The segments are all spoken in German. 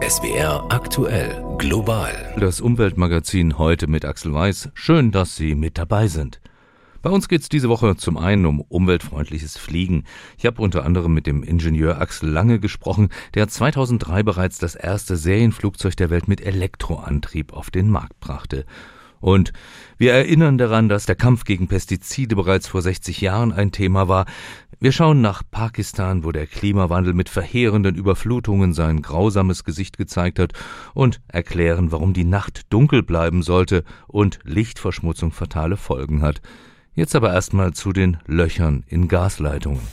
SWR aktuell global. Das Umweltmagazin heute mit Axel Weiß. Schön, dass Sie mit dabei sind. Bei uns geht es diese Woche zum einen um umweltfreundliches Fliegen. Ich habe unter anderem mit dem Ingenieur Axel Lange gesprochen, der 2003 bereits das erste Serienflugzeug der Welt mit Elektroantrieb auf den Markt brachte. Und wir erinnern daran, dass der Kampf gegen Pestizide bereits vor 60 Jahren ein Thema war. Wir schauen nach Pakistan, wo der Klimawandel mit verheerenden Überflutungen sein grausames Gesicht gezeigt hat, und erklären, warum die Nacht dunkel bleiben sollte und Lichtverschmutzung fatale Folgen hat. Jetzt aber erstmal zu den Löchern in Gasleitungen.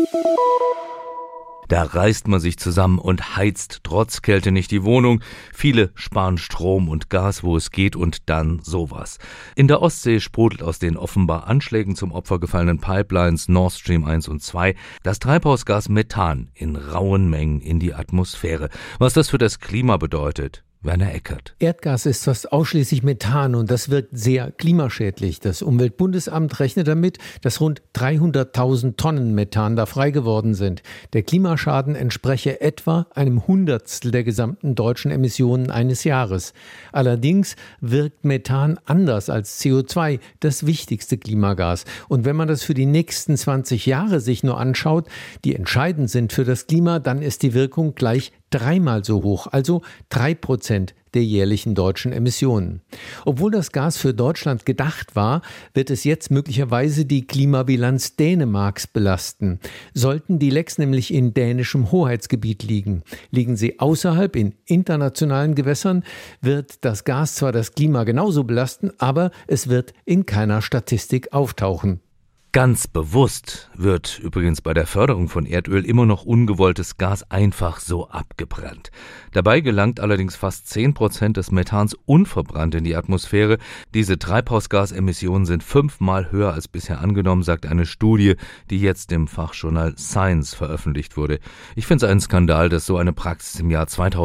Da reißt man sich zusammen und heizt trotz Kälte nicht die Wohnung. Viele sparen Strom und Gas, wo es geht, und dann sowas. In der Ostsee sprudelt aus den offenbar Anschlägen zum Opfer gefallenen Pipelines Nord Stream 1 und 2 das Treibhausgas Methan in rauen Mengen in die Atmosphäre. Was das für das Klima bedeutet? Werner Eckert. Erdgas ist fast ausschließlich Methan und das wirkt sehr klimaschädlich. Das Umweltbundesamt rechnet damit, dass rund 300.000 Tonnen Methan da frei geworden sind. Der Klimaschaden entspreche etwa einem Hundertstel der gesamten deutschen Emissionen eines Jahres. Allerdings wirkt Methan anders als CO2, das wichtigste Klimagas. Und wenn man das für die nächsten 20 Jahre sich nur anschaut, die entscheidend sind für das Klima, dann ist die Wirkung gleich dreimal so hoch, also 3% der jährlichen deutschen Emissionen. Obwohl das Gas für Deutschland gedacht war, wird es jetzt möglicherweise die Klimabilanz Dänemarks belasten. Sollten die Lecks nämlich in dänischem Hoheitsgebiet liegen. Liegen sie außerhalb in internationalen Gewässern, wird das Gas zwar das Klima genauso belasten, aber es wird in keiner Statistik auftauchen. Ganz bewusst wird übrigens bei der Förderung von Erdöl immer noch ungewolltes Gas einfach so abgebrannt. Dabei gelangt allerdings fast 10% des Methans unverbrannt in die Atmosphäre. Diese Treibhausgasemissionen sind 5-mal höher als bisher angenommen, sagt eine Studie, die jetzt im Fachjournal Science veröffentlicht wurde. Ich finde es einen Skandal, dass so eine Praxis im Jahr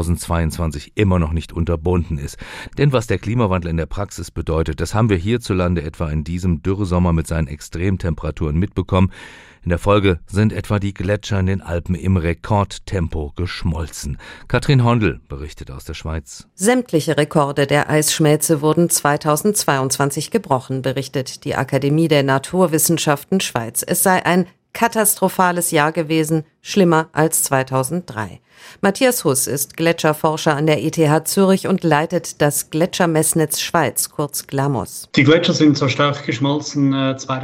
2022 immer noch nicht unterbunden ist. Denn was der Klimawandel in der Praxis bedeutet, das haben wir hierzulande etwa in diesem Dürresommer mit seinen Extremtemperaturen mitbekommen. In der Folge sind etwa die Gletscher in den Alpen im Rekordtempo geschmolzen. Katrin Hondel berichtet aus der Schweiz. Sämtliche Rekorde der Eisschmelze wurden 2022 gebrochen, berichtet die Akademie der Naturwissenschaften Schweiz. Es sei ein katastrophales Jahr gewesen, schlimmer als 2003. Matthias Huss ist Gletscherforscher an der ETH Zürich und leitet das Gletschermessnetz Schweiz, kurz GLAMOS. Die Gletscher sind so stark geschmolzen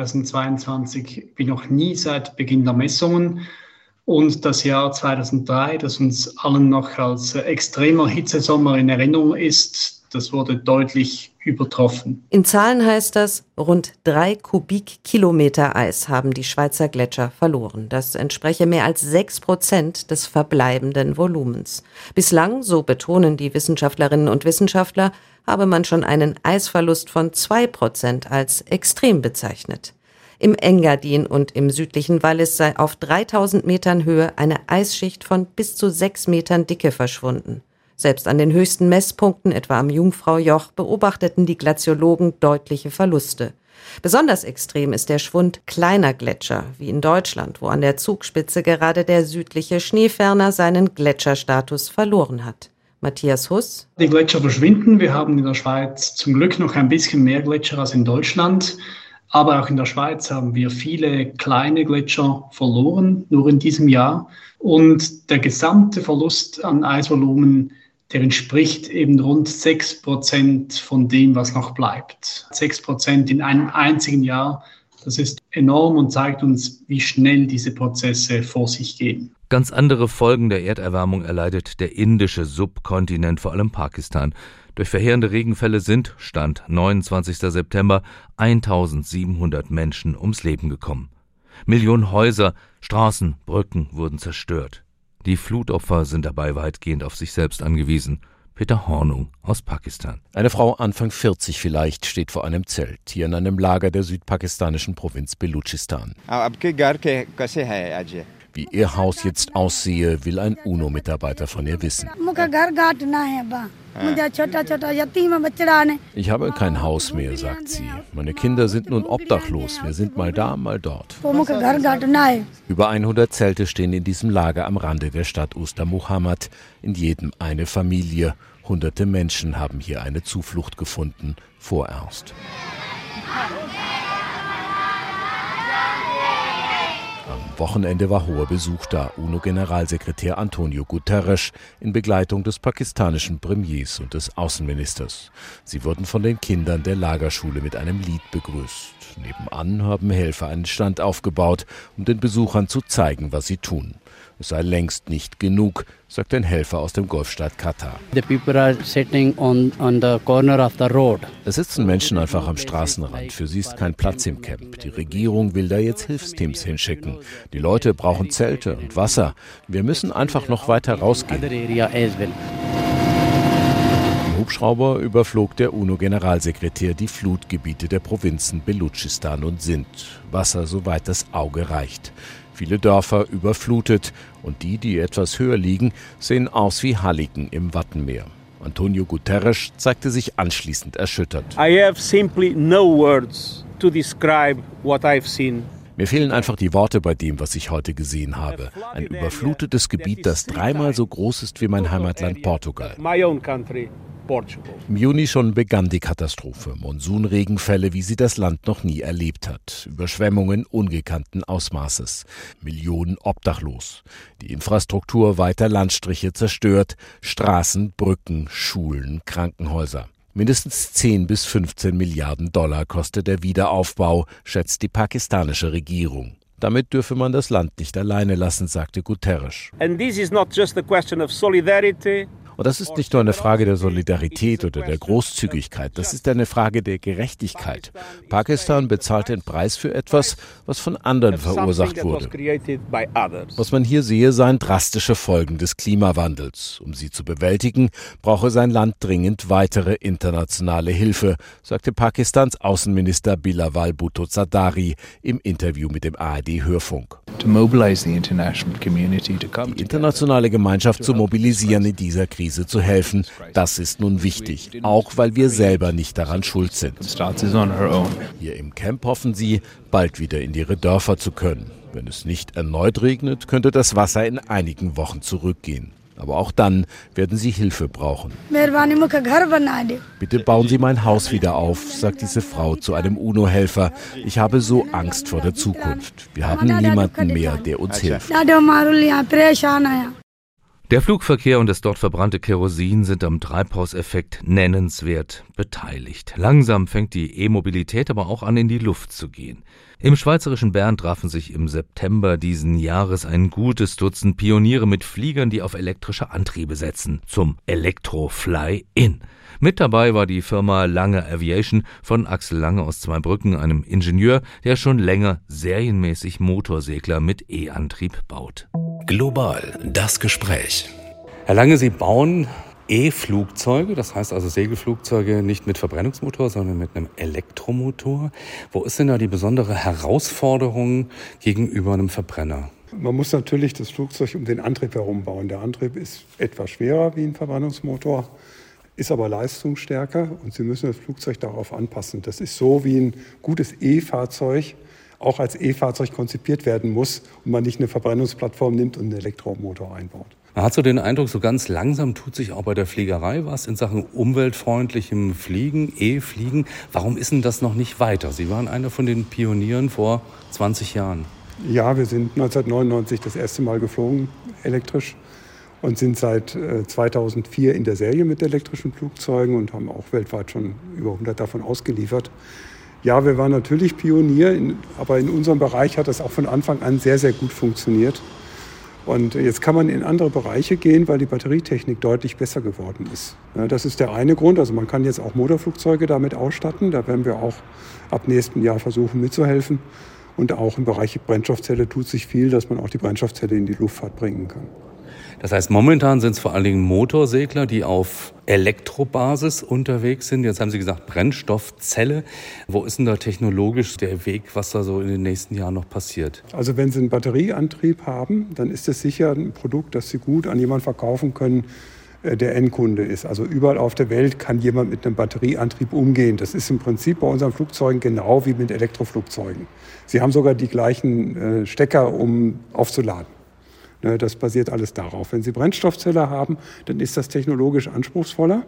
2022 wie noch nie seit Beginn der Messungen. Und das Jahr 2003, das uns allen noch als extremer Hitzesommer in Erinnerung ist, das wurde deutlich übertroffen. In Zahlen heißt das, rund 3 Kubikkilometer Eis haben die Schweizer Gletscher verloren. Das entspreche mehr als 6% des verbleibenden Volumens. Bislang, so betonen die Wissenschaftlerinnen und Wissenschaftler, habe man schon einen Eisverlust von 2% als extrem bezeichnet. Im Engadin und im südlichen Wallis sei auf 3000 Metern Höhe eine Eisschicht von bis zu 6 Metern Dicke verschwunden. Selbst an den höchsten Messpunkten, etwa am Jungfraujoch, beobachteten die Glaziologen deutliche Verluste. Besonders extrem ist der Schwund kleiner Gletscher, wie in Deutschland, wo an der Zugspitze gerade der südliche Schneeferner seinen Gletscherstatus verloren hat. Matthias Huss. Die Gletscher verschwinden. Wir haben in der Schweiz zum Glück noch ein bisschen mehr Gletscher als in Deutschland. Aber auch in der Schweiz haben wir viele kleine Gletscher verloren, nur in diesem Jahr. Und der gesamte Verlust an Eisvolumen, der entspricht eben rund 6% von dem, was noch bleibt. 6% in einem einzigen Jahr, das ist enorm und zeigt uns, wie schnell diese Prozesse vor sich gehen. Ganz andere Folgen der Erderwärmung erleidet der indische Subkontinent, vor allem Pakistan. Durch verheerende Regenfälle sind, Stand 29. September, 1700 Menschen ums Leben gekommen. Millionen Häuser, Straßen, Brücken wurden zerstört. Die Flutopfer sind dabei weitgehend auf sich selbst angewiesen. Peter Hornung aus Pakistan. Eine Frau Anfang 40 vielleicht steht vor einem Zelt, hier in einem Lager der südpakistanischen Provinz Belutschistan. Wie ihr Haus jetzt aussehe, will ein UNO-Mitarbeiter von ihr wissen. Ich habe kein Haus mehr, sagt sie. Meine Kinder sind nun obdachlos. Wir sind mal da, mal dort. Über 100 Zelte stehen in diesem Lager am Rande der Stadt Usta Muhammad. In jedem eine Familie. Hunderte Menschen haben hier eine Zuflucht gefunden, vorerst. Am Wochenende war hoher Besuch da. UNO-Generalsekretär Antonio Guterres in Begleitung des pakistanischen Premiers und des Außenministers. Sie wurden von den Kindern der Lagerschule mit einem Lied begrüßt. Nebenan haben Helfer einen Stand aufgebaut, um den Besuchern zu zeigen, was sie tun. Es sei längst nicht genug, sagt ein Helfer aus dem Golfstaat Katar. Es sitzen Menschen einfach am Straßenrand. Für sie ist kein Platz im Camp. Die Regierung will da jetzt Hilfsteams hinschicken. Die Leute brauchen Zelte und Wasser. Wir müssen einfach noch weiter rausgehen. Im Hubschrauber überflog der UNO-Generalsekretär die Flutgebiete der Provinzen Belutschistan und Sindh. Wasser, soweit das Auge reicht. Viele Dörfer überflutet und die etwas höher liegen, sehen aus wie Halligen im Wattenmeer. Antonio Guterres zeigte sich anschließend erschüttert. I have simply no words to describe what I've seen. Mir fehlen einfach die Worte bei dem, was ich heute gesehen habe. Ein überflutetes Gebiet, das 3-mal so groß ist wie mein Heimatland Portugal. Im Juni schon begann die Katastrophe. Monsunregenfälle, wie sie das Land noch nie erlebt hat. Überschwemmungen ungekannten Ausmaßes. Millionen obdachlos. Die Infrastruktur weiter Landstriche zerstört. Straßen, Brücken, Schulen, Krankenhäuser. Mindestens 10 bis 15 Milliarden $ kostet der Wiederaufbau, schätzt die pakistanische Regierung. Damit dürfe man das Land nicht alleine lassen, sagte Guterres. And this is not just a question of solidarity. Und das ist nicht nur eine Frage der Solidarität oder der Großzügigkeit, das ist eine Frage der Gerechtigkeit. Pakistan bezahlt den Preis für etwas, was von anderen verursacht wurde. Was man hier sehe, seien drastische Folgen des Klimawandels. Um sie zu bewältigen, brauche sein Land dringend weitere internationale Hilfe, sagte Pakistans Außenminister Bilawal Bhutto Zardari im Interview mit dem ARD-Hörfunk. Die internationale Gemeinschaft zu mobilisieren, in dieser Krise zu helfen, das ist nun wichtig, auch weil wir selber nicht daran schuld sind. Hier im Camp hoffen sie, bald wieder in ihre Dörfer zu können. Wenn es nicht erneut regnet, könnte das Wasser in einigen Wochen zurückgehen. Aber auch dann werden sie Hilfe brauchen. Bitte bauen Sie mein Haus wieder auf, sagt diese Frau zu einem UNO-Helfer. Ich habe so Angst vor der Zukunft. Wir haben niemanden mehr, der uns hilft. Der Flugverkehr und das dort verbrannte Kerosin sind am Treibhauseffekt nennenswert beteiligt. Langsam fängt die E-Mobilität aber auch an, in die Luft zu gehen. Im schweizerischen Bern trafen sich im September diesen Jahres ein gutes Dutzend Pioniere mit Fliegern, die auf elektrische Antriebe setzen, zum Electro-Fly-In. Mit dabei war die Firma Lange Aviation von Axel Lange aus Zweibrücken, einem Ingenieur, der schon länger serienmäßig Motorsegler mit E-Antrieb baut. Global, das Gespräch. Herr Lange, Sie bauen E-Flugzeuge, das heißt also Segelflugzeuge nicht mit Verbrennungsmotor, sondern mit einem Elektromotor. Wo ist denn da die besondere Herausforderung gegenüber einem Verbrenner? Man muss natürlich das Flugzeug um den Antrieb herum bauen. Der Antrieb ist etwas schwerer wie ein Verbrennungsmotor, ist aber leistungsstärker und Sie müssen das Flugzeug darauf anpassen. Das ist so, wie ein gutes E-Fahrzeug auch als E-Fahrzeug konzipiert werden muss und man nicht eine Verbrennungsplattform nimmt und einen Elektromotor einbaut. Man hat so den Eindruck, so ganz langsam tut sich auch bei der Fliegerei was in Sachen umweltfreundlichem Fliegen, E-Fliegen. Warum ist denn das noch nicht weiter? Sie waren einer von den Pionieren vor 20 Jahren. Ja, wir sind 1999 das erste Mal geflogen, elektrisch, und sind seit 2004 in der Serie mit elektrischen Flugzeugen und haben auch weltweit schon über 100 davon ausgeliefert. Ja, wir waren natürlich Pionier, aber in unserem Bereich hat das auch von Anfang an sehr, sehr gut funktioniert. Und jetzt kann man in andere Bereiche gehen, weil die Batterietechnik deutlich besser geworden ist. Ja, das ist der eine Grund. Also man kann jetzt auch Motorflugzeuge damit ausstatten. Da werden wir auch ab nächstem Jahr versuchen mitzuhelfen. Und auch im Bereich Brennstoffzelle tut sich viel, dass man auch die Brennstoffzelle in die Luftfahrt bringen kann. Das heißt, momentan sind es vor allen Dingen Motorsegler, die auf Elektrobasis unterwegs sind. Jetzt haben Sie gesagt Brennstoffzelle. Wo ist denn da technologisch der Weg, was da so in den nächsten Jahren noch passiert? Also wenn Sie einen Batterieantrieb haben, dann ist es sicher ein Produkt, das Sie gut an jemanden verkaufen können, der Endkunde ist. Also überall auf der Welt kann jemand mit einem Batterieantrieb umgehen. Das ist im Prinzip bei unseren Flugzeugen genau wie mit Elektroflugzeugen. Sie haben sogar die gleichen Stecker, um aufzuladen. Das basiert alles darauf. Wenn Sie Brennstoffzelle haben, dann ist das technologisch anspruchsvoller.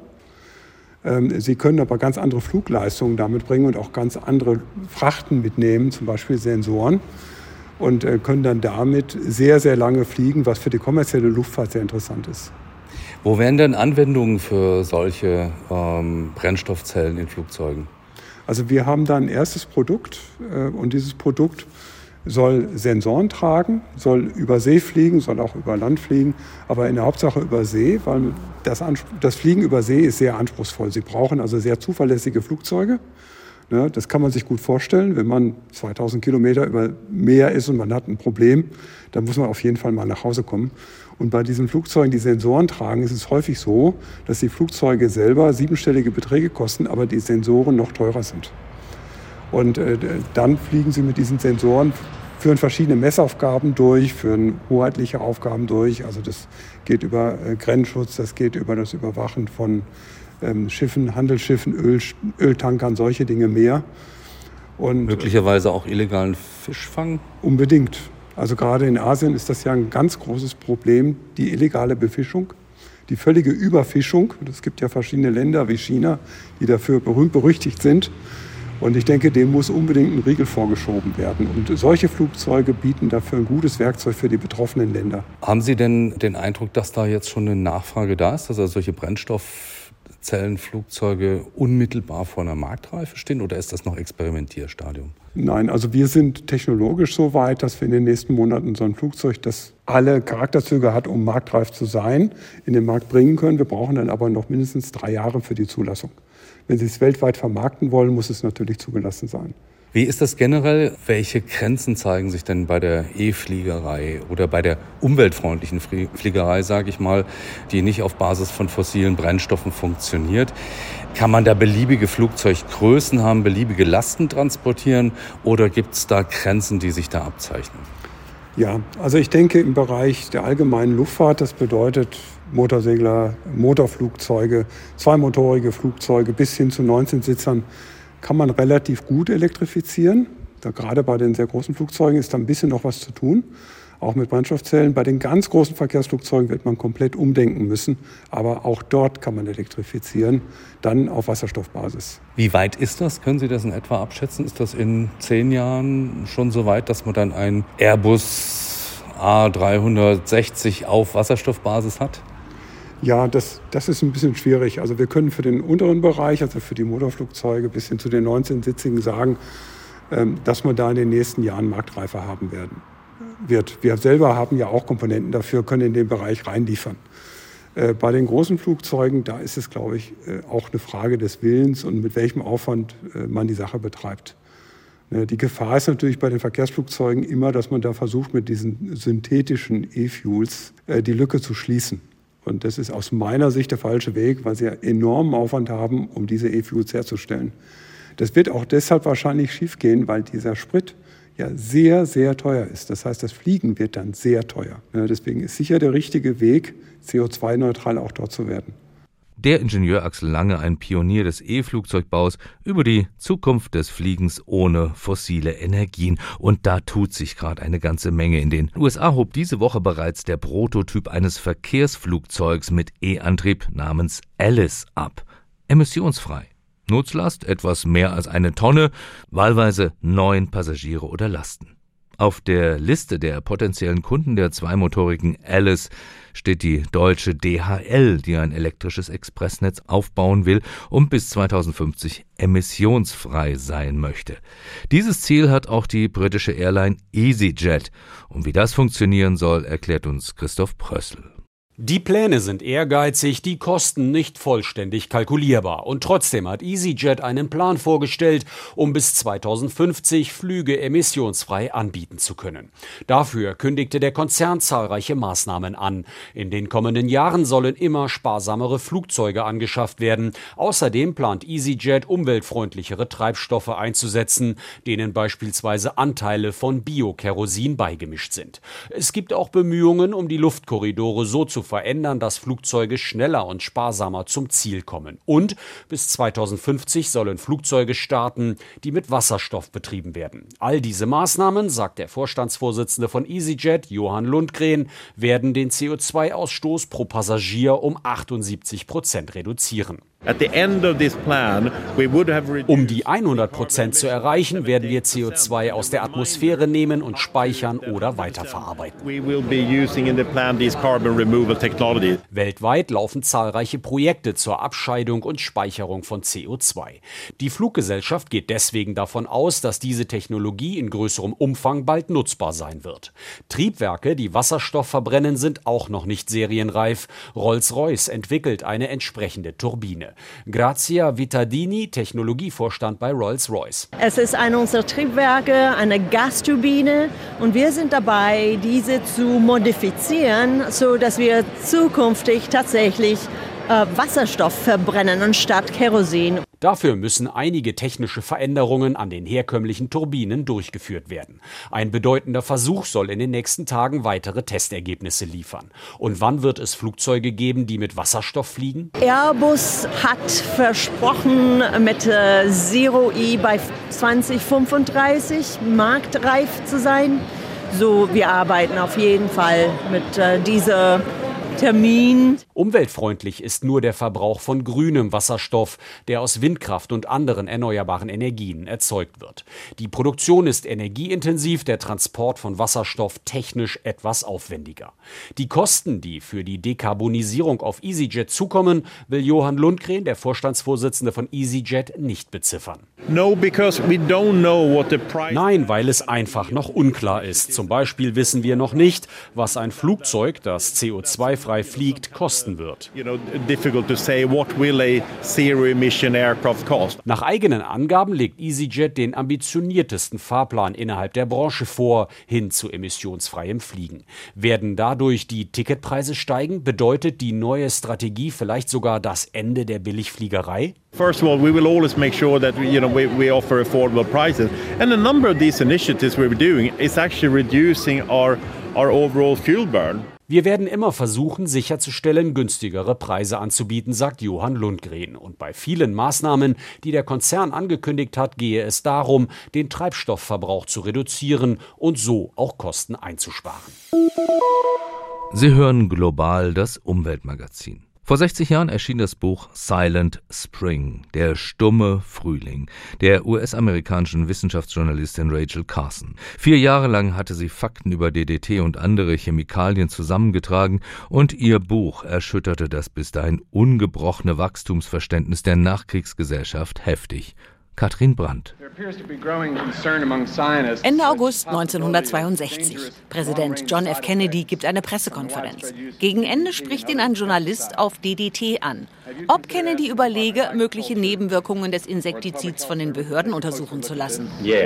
Sie können aber ganz andere Flugleistungen damit bringen und auch ganz andere Frachten mitnehmen, zum Beispiel Sensoren, und können dann damit sehr, sehr lange fliegen, was für die kommerzielle Luftfahrt sehr interessant ist. Wo wären denn Anwendungen für solche Brennstoffzellen in Flugzeugen? Also wir haben da ein erstes Produkt und dieses Produkt soll Sensoren tragen, soll über See fliegen, soll auch über Land fliegen, aber in der Hauptsache über See, weil das Fliegen über See ist sehr anspruchsvoll. Sie brauchen also sehr zuverlässige Flugzeuge. Das kann man sich gut vorstellen, wenn man 2000 Kilometer über Meer ist und man hat ein Problem, dann muss man auf jeden Fall mal nach Hause kommen. Und bei diesen Flugzeugen, die Sensoren tragen, ist es häufig so, dass die Flugzeuge selber 7-stellige Beträge kosten, aber die Sensoren noch teurer sind. Und dann fliegen sie mit diesen Sensoren, führen verschiedene Messaufgaben durch, führen hoheitliche Aufgaben durch. Also das geht über Grenzschutz, das geht über das Überwachen von Schiffen, Handelsschiffen, Öltankern, solche Dinge mehr. Und möglicherweise auch illegalen Fischfang? Unbedingt. Also gerade in Asien ist das ja ein ganz großes Problem, die illegale Befischung, die völlige Überfischung. Es gibt ja verschiedene Länder wie China, die dafür berühmt-berüchtigt sind. Und ich denke, dem muss unbedingt ein Riegel vorgeschoben werden. Und solche Flugzeuge bieten dafür ein gutes Werkzeug für die betroffenen Länder. Haben Sie denn den Eindruck, dass da jetzt schon eine Nachfrage da ist, dass also solche Brennstoffzellenflugzeuge unmittelbar vor einer Marktreife stehen, oder ist das noch Experimentierstadium? Nein, also wir sind technologisch so weit, dass wir in den nächsten Monaten so ein Flugzeug, das alle Charakterzüge hat, um marktreif zu sein, in den Markt bringen können. Wir brauchen dann aber noch mindestens 3 Jahre für die Zulassung. Wenn Sie es weltweit vermarkten wollen, muss es natürlich zugelassen sein. Wie ist das generell? Welche Grenzen zeigen sich denn bei der E-Fliegerei oder bei der umweltfreundlichen Fliegerei, sage ich mal, die nicht auf Basis von fossilen Brennstoffen funktioniert? Kann man da beliebige Flugzeuggrößen haben, beliebige Lasten transportieren, oder gibt es da Grenzen, die sich da abzeichnen? Ja, also ich denke im Bereich der allgemeinen Luftfahrt, das bedeutet Motorsegler, Motorflugzeuge, zweimotorige Flugzeuge bis hin zu 19 Sitzern, kann man relativ gut elektrifizieren. Da gerade bei den sehr großen Flugzeugen ist da ein bisschen noch was zu tun, auch mit Brennstoffzellen. Bei den ganz großen Verkehrsflugzeugen wird man komplett umdenken müssen, aber auch dort kann man elektrifizieren, dann auf Wasserstoffbasis. Wie weit ist das? Können Sie das in etwa abschätzen? Ist das in 10 Jahren schon so weit, dass man dann einen Airbus A360 auf Wasserstoffbasis hat? Ja, das ist ein bisschen schwierig. Also wir können für den unteren Bereich, also für die Motorflugzeuge bis hin zu den 19-Sitzigen sagen, dass man da in den nächsten Jahren Marktreife haben wird. Wir selber haben ja auch Komponenten dafür, können in den Bereich reinliefern. Bei den großen Flugzeugen, da ist es, glaube ich, auch eine Frage des Willens und mit welchem Aufwand man die Sache betreibt. Die Gefahr ist natürlich bei den Verkehrsflugzeugen immer, dass man da versucht, mit diesen synthetischen E-Fuels die Lücke zu schließen. Und das ist aus meiner Sicht der falsche Weg, weil sie ja enormen Aufwand haben, um diese E-Fuels herzustellen. Das wird auch deshalb wahrscheinlich schiefgehen, weil dieser Sprit ja sehr, sehr teuer ist. Das heißt, das Fliegen wird dann sehr teuer. Deswegen ist sicher der richtige Weg, CO2-neutral auch dort zu werden. Der Ingenieur Axel Lange, ein Pionier des E-Flugzeugbaus, über die Zukunft des Fliegens ohne fossile Energien. Und da tut sich gerade eine ganze Menge. In den USA hob diese Woche bereits der Prototyp eines Verkehrsflugzeugs mit E-Antrieb namens Alice ab. Emissionsfrei. Nutzlast etwas mehr als 1 Tonne, wahlweise 9 Passagiere oder Lasten. Auf der Liste der potenziellen Kunden der zweimotorigen Alice steht die deutsche DHL, die ein elektrisches Expressnetz aufbauen will und bis 2050 emissionsfrei sein möchte. Dieses Ziel hat auch die britische Airline EasyJet. Und wie das funktionieren soll, erklärt uns Christoph Prössl. Die Pläne sind ehrgeizig, die Kosten nicht vollständig kalkulierbar. Und trotzdem hat EasyJet einen Plan vorgestellt, um bis 2050 Flüge emissionsfrei anbieten zu können. Dafür kündigte der Konzern zahlreiche Maßnahmen an. In den kommenden Jahren sollen immer sparsamere Flugzeuge angeschafft werden. Außerdem plant EasyJet, umweltfreundlichere Treibstoffe einzusetzen, denen beispielsweise Anteile von Biokerosin beigemischt sind. Es gibt auch Bemühungen, um die Luftkorridore so zu verändern, dass Flugzeuge schneller und sparsamer zum Ziel kommen. Und bis 2050 sollen Flugzeuge starten, die mit Wasserstoff betrieben werden. All diese Maßnahmen, sagt der Vorstandsvorsitzende von EasyJet, Johann Lundgren, werden den CO2-Ausstoß pro Passagier um 78% reduzieren. Um die 100% zu erreichen, werden wir CO2 aus der Atmosphäre nehmen und speichern oder weiterverarbeiten. Weltweit laufen zahlreiche Projekte zur Abscheidung und Speicherung von CO2. Die Fluggesellschaft geht deswegen davon aus, dass diese Technologie in größerem Umfang bald nutzbar sein wird. Triebwerke, die Wasserstoff verbrennen, sind auch noch nicht serienreif. Rolls-Royce entwickelt eine entsprechende Turbine. Grazia Vittadini, Technologievorstand bei Rolls-Royce. Es ist eine unserer Triebwerke, eine Gasturbine, und wir sind dabei, diese zu modifizieren, so dass wir zukünftig tatsächlich Wasserstoff verbrennen anstatt Kerosin. Dafür müssen einige technische Veränderungen an den herkömmlichen Turbinen durchgeführt werden. Ein bedeutender Versuch soll in den nächsten Tagen weitere Testergebnisse liefern. Und wann wird es Flugzeuge geben, die mit Wasserstoff fliegen? Airbus hat versprochen, mit Zero-E bei 2035 marktreif zu sein. So, wir arbeiten auf jeden Fall mit dieser Termin. Umweltfreundlich ist nur der Verbrauch von grünem Wasserstoff, der aus Windkraft und anderen erneuerbaren Energien erzeugt wird. Die Produktion ist energieintensiv, der Transport von Wasserstoff technisch etwas aufwendiger. Die Kosten, die für die Dekarbonisierung auf EasyJet zukommen, will Johann Lundgren, der Vorstandsvorsitzende von EasyJet, nicht beziffern. Nein, weil es einfach noch unklar ist. Zum Beispiel wissen wir noch nicht, was ein Flugzeug, das CO2-frei fliegt, kosten wird. Nach eigenen Angaben legt EasyJet den ambitioniertesten Fahrplan innerhalb der Branche vor, hin zu emissionsfreiem Fliegen. Werden dadurch die Ticketpreise steigen? Bedeutet die neue Strategie vielleicht sogar das Ende der Billigfliegerei? First of all, we will always make sure that we offer affordable prices. And a number of these initiatives we're doing is actually reducing our overall fuel burn. Wir werden immer versuchen, sicherzustellen, günstigere Preise anzubieten, sagt Johann Lundgren. Und bei vielen Maßnahmen, die der Konzern angekündigt hat, gehe es darum, den Treibstoffverbrauch zu reduzieren und so auch Kosten einzusparen. Sie hören global das Umweltmagazin. Vor 60 Jahren erschien das Buch Silent Spring, der stumme Frühling, der US-amerikanischen Wissenschaftsjournalistin Rachel Carson. 4 Jahre lang hatte sie Fakten über DDT und andere Chemikalien zusammengetragen und ihr Buch erschütterte das bis dahin ungebrochene Wachstumsverständnis der Nachkriegsgesellschaft heftig. Katrin Brandt. Ende August 1962. Präsident John F. Kennedy gibt eine Pressekonferenz. Gegen Ende spricht ihn ein Journalist auf DDT an. Ob Kennedy überlege, mögliche Nebenwirkungen des Insektizids von den Behörden untersuchen zu lassen.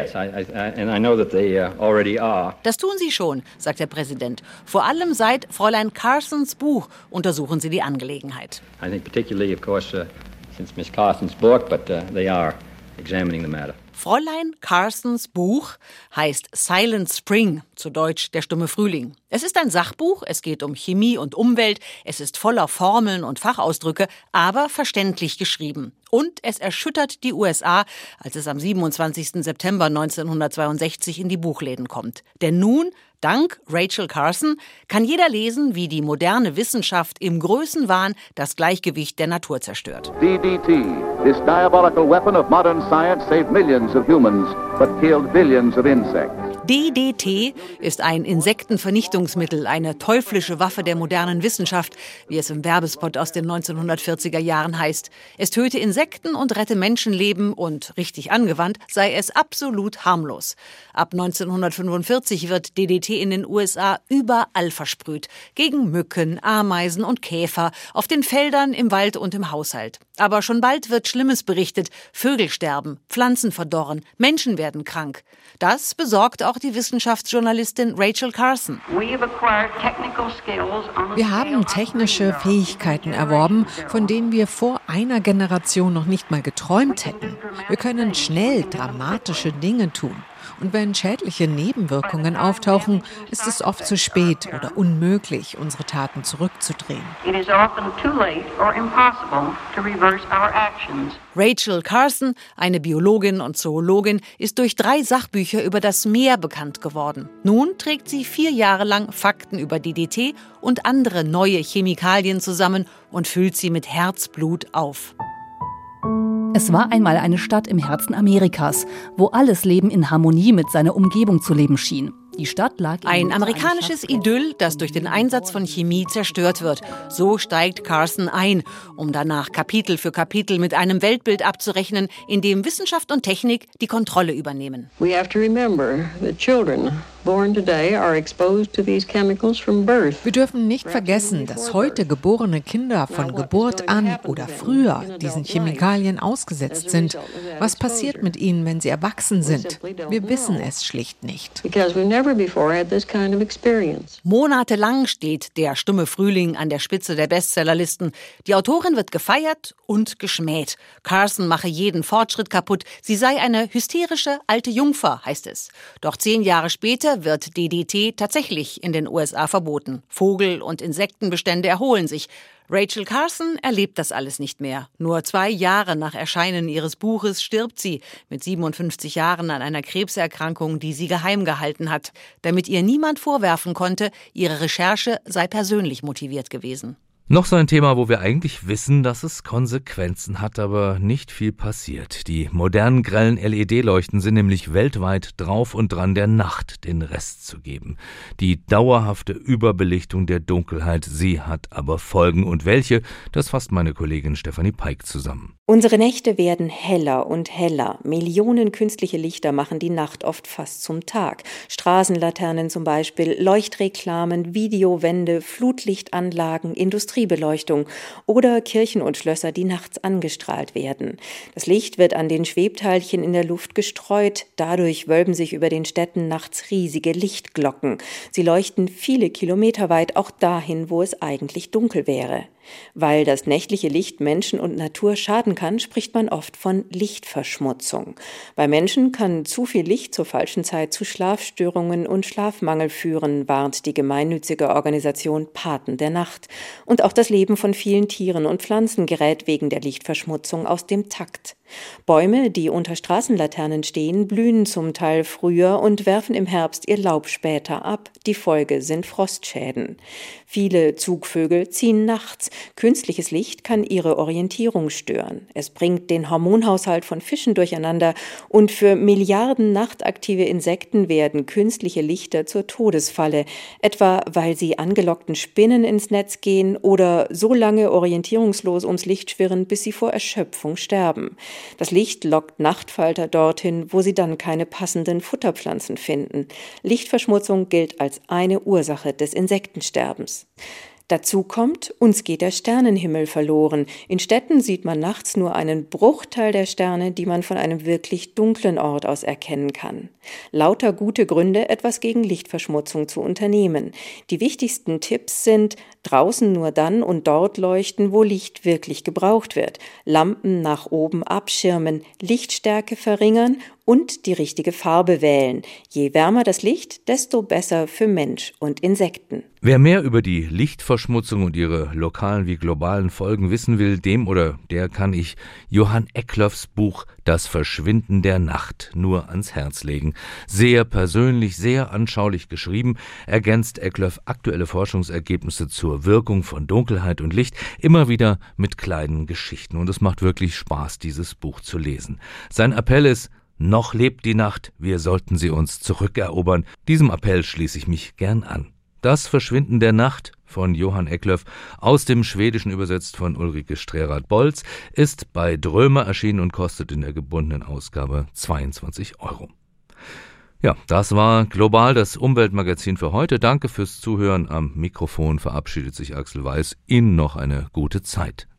Das tun sie schon, sagt der Präsident. Vor allem seit Fräulein Carsons Buch untersuchen sie die Angelegenheit. I think particularly, of course, since Miss Carson's book, but they are examining the matter. Fräulein Carsons Buch heißt Silent Spring, zu Deutsch der stumme Frühling. Es ist ein Sachbuch, es geht um Chemie und Umwelt, es ist voller Formeln und Fachausdrücke, aber verständlich geschrieben. Und es erschüttert die USA, als es am 27. September 1962 in die Buchläden kommt. Denn nun, dank Rachel Carson, kann jeder lesen, wie die moderne Wissenschaft im Größenwahn das Gleichgewicht der Natur zerstört. DDT, this diabolical weapon of modern science, saved millions of humans, but killed billions of insects. DDT ist ein Insektenvernichtungsmittel, eine teuflische Waffe der modernen Wissenschaft, wie es im Werbespot aus den 1940er Jahren heißt. Es töte Insekten und rette Menschenleben und, richtig angewandt, sei es absolut harmlos. Ab 1945 wird DDT in den USA überall versprüht. Gegen Mücken, Ameisen und Käfer, auf den Feldern, im Wald und im Haushalt. Aber schon bald wird Schlimmes berichtet. Vögel sterben, Pflanzen verdorren, Menschen werden krank. Das besorgt auch die Wissenschaftsjournalistin Rachel Carson. Wir haben technische Fähigkeiten erworben, von denen wir vor einer Generation noch nicht mal geträumt hätten. Wir können schnell dramatische Dinge tun. Und wenn schädliche Nebenwirkungen auftauchen, ist es oft zu spät oder unmöglich, unsere Taten zurückzudrehen. Rachel Carson, eine Biologin und Zoologin, ist durch 3 Sachbücher über das Meer bekannt geworden. Nun trägt sie 4 Jahre lang Fakten über DDT und andere neue Chemikalien zusammen und füllt sie mit Herzblut auf. Es war einmal eine Stadt im Herzen Amerikas, wo alles Leben in Harmonie mit seiner Umgebung zu leben schien. Die Stadt lag ein amerikanisches Idyll, das durch den Einsatz von Chemie zerstört wird. So steigt Carson ein, um danach Kapitel für Kapitel mit einem Weltbild abzurechnen, in dem Wissenschaft und Technik die Kontrolle übernehmen. We have to remember that children born today are exposed to these chemicals from birth. Wir dürfen nicht vergessen, dass heute geborene Kinder von Geburt an oder früher diesen Chemikalien ausgesetzt sind. Was passiert mit ihnen, wenn sie erwachsen sind? Wir wissen es schlicht nicht. Monatelang steht Der stumme Frühling an der Spitze der Bestsellerlisten. Die Autorin wird gefeiert und geschmäht. Carson mache jeden Fortschritt kaputt. Sie sei eine hysterische alte Jungfer, heißt es. Doch 10 Jahre später wird DDT tatsächlich in den USA verboten. Vogel- und Insektenbestände erholen sich. Rachel Carson erlebt das alles nicht mehr. Nur 2 Jahre nach Erscheinen ihres Buches stirbt sie mit 57 Jahren an einer Krebserkrankung, die sie geheim gehalten hat, damit ihr niemand vorwerfen konnte, ihre Recherche sei persönlich motiviert gewesen. Noch so ein Thema, wo wir eigentlich wissen, dass es Konsequenzen hat, aber nicht viel passiert. Die modernen grellen LED-Leuchten sind nämlich weltweit drauf und dran, der Nacht den Rest zu geben. Die dauerhafte Überbelichtung der Dunkelheit, sie hat aber Folgen. Und welche, das fasst meine Kollegin Stefanie Peik zusammen. Unsere Nächte werden heller und heller. Millionen künstliche Lichter machen die Nacht oft fast zum Tag. Straßenlaternen zum Beispiel, Leuchtreklamen, Videowände, Flutlichtanlagen, Industriebeleuchtung oder Kirchen und Schlösser, die nachts angestrahlt werden. Das Licht wird an den Schwebteilchen in der Luft gestreut. Dadurch wölben sich über den Städten nachts riesige Lichtglocken. Sie leuchten viele Kilometer weit, auch dahin, wo es eigentlich dunkel wäre. Weil das nächtliche Licht Menschen und Natur schaden kann, spricht man oft von Lichtverschmutzung. Bei Menschen kann zu viel Licht zur falschen Zeit zu Schlafstörungen und Schlafmangel führen, warnt die gemeinnützige Organisation Paten der Nacht. Und auch das Leben von vielen Tieren und Pflanzen gerät wegen der Lichtverschmutzung aus dem Takt. Bäume, die unter Straßenlaternen stehen, blühen zum Teil früher und werfen im Herbst ihr Laub später ab. Die Folge sind Frostschäden. Viele Zugvögel ziehen nachts. Künstliches Licht kann ihre Orientierung stören. Es bringt den Hormonhaushalt von Fischen durcheinander und für Milliarden nachtaktive Insekten werden künstliche Lichter zur Todesfalle, etwa weil sie angelockten Spinnen ins Netz gehen oder so lange orientierungslos ums Licht schwirren, bis sie vor Erschöpfung sterben. Das Licht lockt Nachtfalter dorthin, wo sie dann keine passenden Futterpflanzen finden. Lichtverschmutzung gilt als eine Ursache des Insektensterbens. Dazu kommt, uns geht der Sternenhimmel verloren. In Städten sieht man nachts nur einen Bruchteil der Sterne, die man von einem wirklich dunklen Ort aus erkennen kann. Lauter gute Gründe, etwas gegen Lichtverschmutzung zu unternehmen. Die wichtigsten Tipps sind: draußen nur dann und dort leuchten, wo Licht wirklich gebraucht wird, Lampen nach oben abschirmen, Lichtstärke verringern und die richtige Farbe wählen. Je wärmer das Licht, desto besser für Mensch und Insekten. Wer mehr über die Lichtverschmutzung und ihre lokalen wie globalen Folgen wissen will, dem oder der kann ich Johann Eklöfs Buch Das Verschwinden der Nacht nur ans Herz legen. Sehr persönlich, sehr anschaulich geschrieben, ergänzt Eklöf aktuelle Forschungsergebnisse zur Wirkung von Dunkelheit und Licht immer wieder mit kleinen Geschichten. Und es macht wirklich Spaß, dieses Buch zu lesen. Sein Appell ist: Noch lebt die Nacht, wir sollten sie uns zurückerobern. Diesem Appell schließe ich mich gern an. Das Verschwinden der Nacht von Johann Eklöf, aus dem Schwedischen übersetzt von Ulrike Strerath-Bolz, ist bei Drömer erschienen und kostet in der gebundenen Ausgabe 22 €. Ja, das war Global, das Umweltmagazin für heute. Danke fürs Zuhören. Am Mikrofon verabschiedet sich Axel Weiß. Ihnen noch eine gute Zeit.